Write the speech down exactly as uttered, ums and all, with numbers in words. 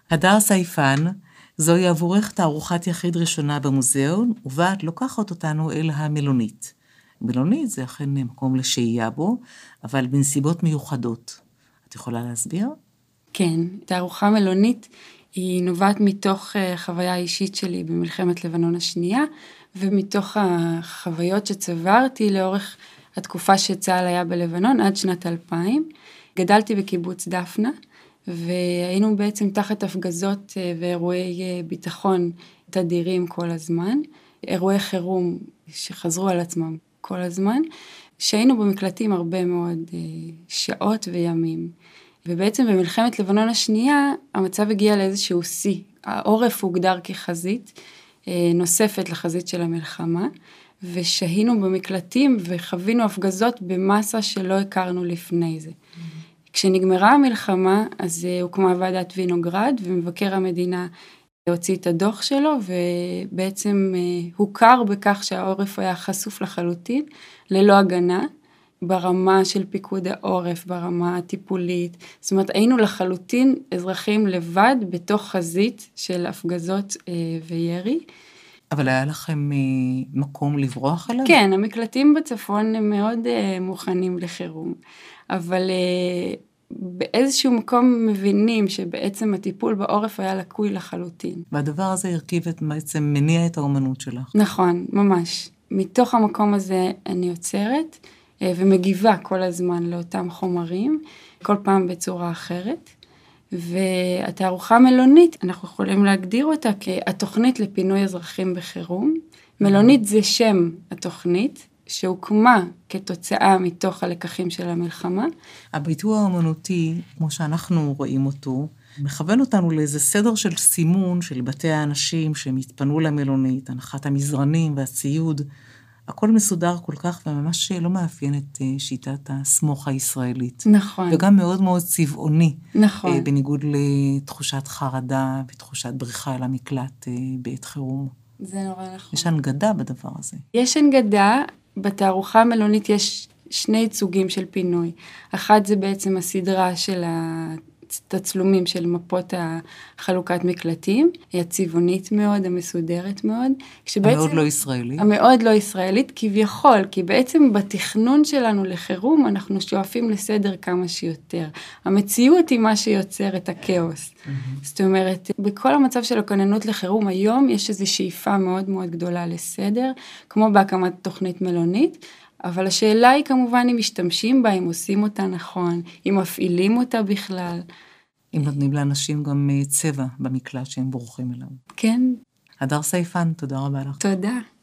הדר סייפן, זוהי עבורך תערוכת יחיד ראשונה במוזיאון, ובה את לוקחת אותנו אל המלונית. מלונית זה אכן מקום לשהייה בו, אבל בנסיבות מיוחדות. את יכולה להסביר? כן, תערוכה מלונית היא נובעת מתוך חוויה אישית שלי במלחמת לבנון השנייה, ומתוך החוויות שצברתי לאורך התקופה שצה"ל היה בלבנון עד שנת אלפיים. גדלתי בקיבוץ דפנה, והיינו בעצם תחת הפגזות ואירועי ביטחון תדירים כל הזמן, אירועי חירום שחזרו על עצמם כל הזמן, שהיינו במקלטים הרבה מאוד שעות וימים. ובעצם במלחמת לבנון השנייה, המצב הגיע לאיזשהו שיא. העורף הוגדר כחזית נוספת לחזית של המלחמה, ושהינו במקלטים וחווינו הפגזות במסה שלא הכרנו לפני זה. כשנגמרה המלחמה, אז הוקמה ועדת וינוגרד, ומבקר המדינה הוציא את הדוח שלו, ובעצם הוכר בכך שהעורף היה חשוף לחלוטין, ללא הגנה, ברמה של פיקוד העורף, ברמה הטיפולית. זאת אומרת, היינו לחלוטין אזרחים לבד, בתוך חזית של הפגזות וירי. אבל היה לכם מקום לברוח עליו? כן, המקלטים בצפון הם מאוד מוכנים לחירום, אבל באיזשהו מקום מבינים שבעצם הטיפול בעורף היה לקוי לחלוטין. והדבר הזה הרכיב את בעצם מניע את האומנות שלך. נכון, ממש. מתוך המקום הזה אני יוצרת ומגיבה כל הזמן לאותם חומרים, כל פעם בצורה אחרת. והתערוכה מלונית, אנחנו יכולים להגדיר אותה כהתוכנית לפינוי אזרחים בחירום. מלונית זה שם התוכנית, שהוקמה כתוצאה מתוך הלקחים של המלחמה. הביטוי האומנותי, כמו שאנחנו רואים אותו, מכוון אותנו לאיזה סדר של סימון של בתי האנשים שהם התפנו למלונית, הנחת המזרנים והציוד, הכל מסודר כל כך וממש לא מאפיין את שיטת הסמוך הישראלית. נכון. וגם מאוד מאוד צבעוני. נכון. בניגוד לתחושת חרדה ותחושת בריחה אל המקלט בעת חירום. זה נורא נכון. יש הנגדה בדבר הזה. יש הנגדה, בתערוכה המלונית יש שני ייצוגים של פינוי. אחד זה בעצם הסדרה של התצלומים של מפות החלוקת מקלטים, היא הצבעונית מאוד, המסודרת מאוד. המאוד לא ישראלית. המאוד לא ישראלית, כביכול, כי בעצם בתכנון שלנו לחירום, אנחנו שואפים לסדר כמה שיותר. המציאות היא מה שיוצר את הכאוס. Mm-hmm. זאת אומרת, בכל המצב של הכוננות לחירום, היום יש איזו שאיפה מאוד מאוד גדולה לסדר, כמו בהקמת תוכנית מלונית, אבל השאלה היא כמובן אם משתמשים בה, אם עושים אותה נכון, אם מפעילים אותה בכלל. אם נותנים לאנשים גם צבע במקלט שהם בורחים אליו. כן. הדר סייפן, תודה רבה לך. תודה.